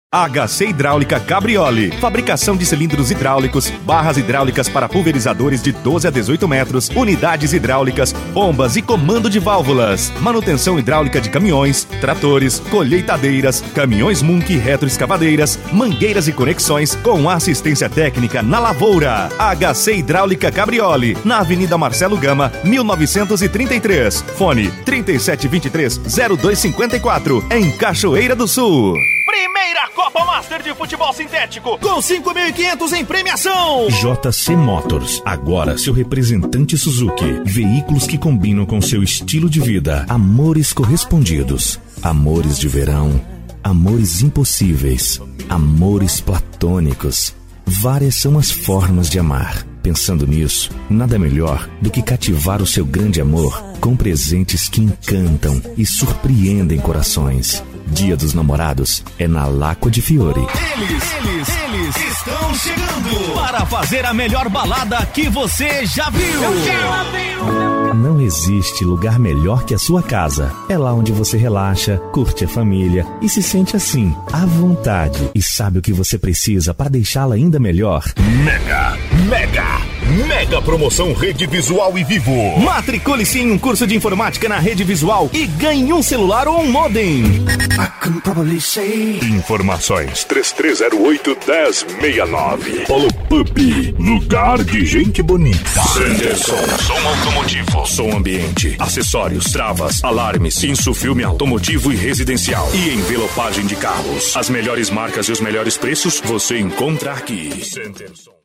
HC Hidráulica Cabrioli, fabricação de cilindros hidráulicos, barras hidráulicas para pulverizadores de 12 a 18 metros, unidades hidráulicas, bombas e comando de válvulas, manutenção hidráulica de caminhões, tratores, colheitadeiras, caminhões Munk e retroescavadeiras, mangueiras e conexões com assistência técnica na lavoura. HC Hidráulica Cabrioli, na Avenida Marcelo Gama, 1933, fone 3723-0254, em Cachoeira do Sul. Primeira Copa Master de Futebol Sintético, com 5.500 em premiação. JC Motors, agora seu representante Suzuki. Veículos que combinam com seu estilo de vida. Amores correspondidos, amores de verão, amores impossíveis, amores platônicos. Várias são as formas de amar. Pensando nisso, nada melhor do que cativar o seu grande amor com presentes que encantam e surpreendem corações. Dia dos Namorados é na Lacqua di Fiori. Eles estão chegando para fazer a melhor balada que você já viu. Não existe lugar melhor que a sua casa. É lá onde você relaxa, curte a família e se sente assim, à vontade. E sabe o que você precisa para deixá-la ainda melhor? Mega promoção Rede Visual e Vivo. Matricule-se em um curso de informática na Rede Visual e ganhe um celular ou um modem. Informações 3308-1069. Polo Pup, lugar de gente bonita. Sanderson, som automotivo, som ambiente, acessórios, travas, alarmes, insufilme automotivo e residencial e envelopagem de carros. As melhores marcas e os melhores preços você encontra aqui. Sanderson.